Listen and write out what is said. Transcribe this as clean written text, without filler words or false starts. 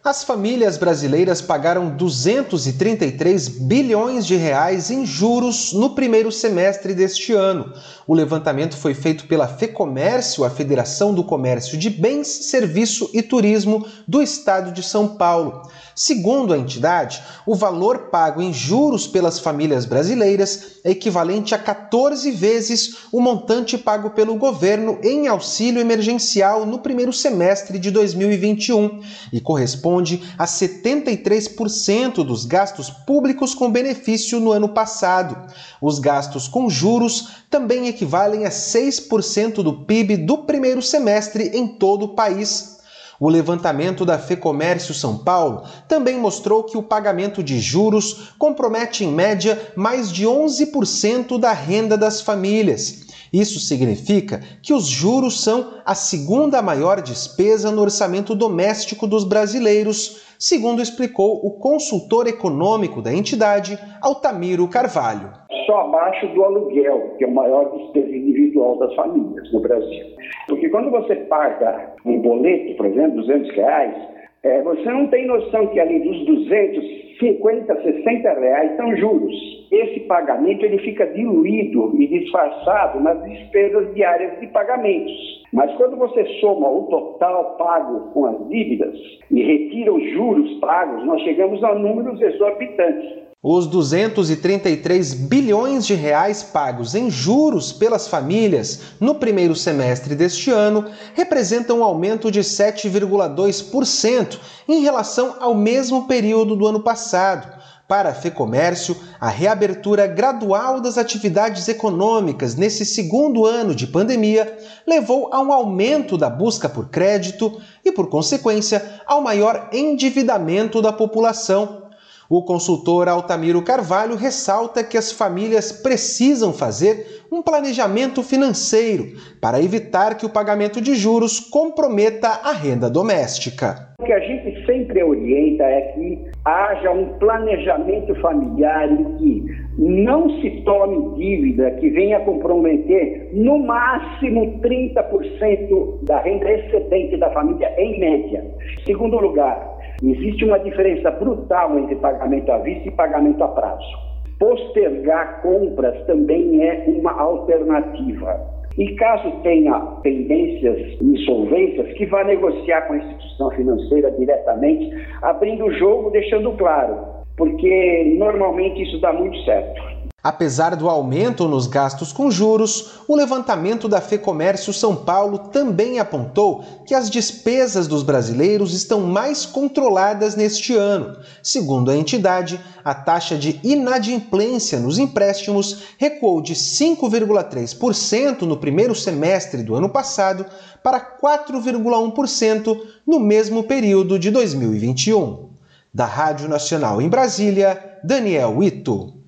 As famílias brasileiras pagaram 233 bilhões de reais em juros no primeiro semestre deste ano. O levantamento foi feito pela FEComércio, a Federação do Comércio de Bens, Serviço e Turismo do Estado de São Paulo. Segundo a entidade, o valor pago em juros pelas famílias brasileiras é equivalente a 14 vezes o montante pago pelo governo em auxílio emergencial no primeiro semestre de 2021 e corresponde a 73% dos gastos públicos com benefício no ano passado. Os gastos com juros também equivalem a 6% do PIB do primeiro semestre em todo o país. O levantamento da FEComércio São Paulo também mostrou que o pagamento de juros compromete, em média, mais de 11% da renda das famílias. Isso significa que os juros são a segunda maior despesa no orçamento doméstico dos brasileiros, segundo explicou o consultor econômico da entidade, Altamiro Carvalho. Só abaixo do aluguel, que é a maior despesa individual das famílias no Brasil. Porque quando você paga um boleto, por exemplo, R$200, você não tem noção que além dos 250, 60 reais são juros. Esse pagamento ele fica diluído e disfarçado nas despesas diárias de pagamentos. Mas quando você soma o total pago com as dívidas e retira os juros pagos, nós chegamos a números exorbitantes. Os 233 bilhões de reais pagos em juros pelas famílias no primeiro semestre deste ano representam um aumento de 7,2% em relação ao mesmo período do ano passado. Para a FEComércio, a reabertura gradual das atividades econômicas nesse segundo ano de pandemia levou a um aumento da busca por crédito e, por consequência, ao maior endividamento da população. O consultor Altamiro Carvalho ressalta que as famílias precisam fazer um planejamento financeiro para evitar que o pagamento de juros comprometa a renda doméstica. O que a gente sempre orienta é que haja um planejamento familiar em que não se tome dívida que venha comprometer no máximo 30% da renda excedente da família em média. Segundo lugar, existe uma diferença brutal entre pagamento à vista e pagamento a prazo. Postergar compras também é uma alternativa. E caso tenha pendências, insolvências, que vá negociar com a instituição financeira diretamente, abrindo o jogo, deixando claro, porque normalmente isso dá muito certo. Apesar do aumento nos gastos com juros, o levantamento da FEComércio São Paulo também apontou que as despesas dos brasileiros estão mais controladas neste ano. Segundo a entidade, a taxa de inadimplência nos empréstimos recuou de 5,3% no primeiro semestre do ano passado para 4,1% no mesmo período de 2021. Da Rádio Nacional em Brasília, Daniel Ito.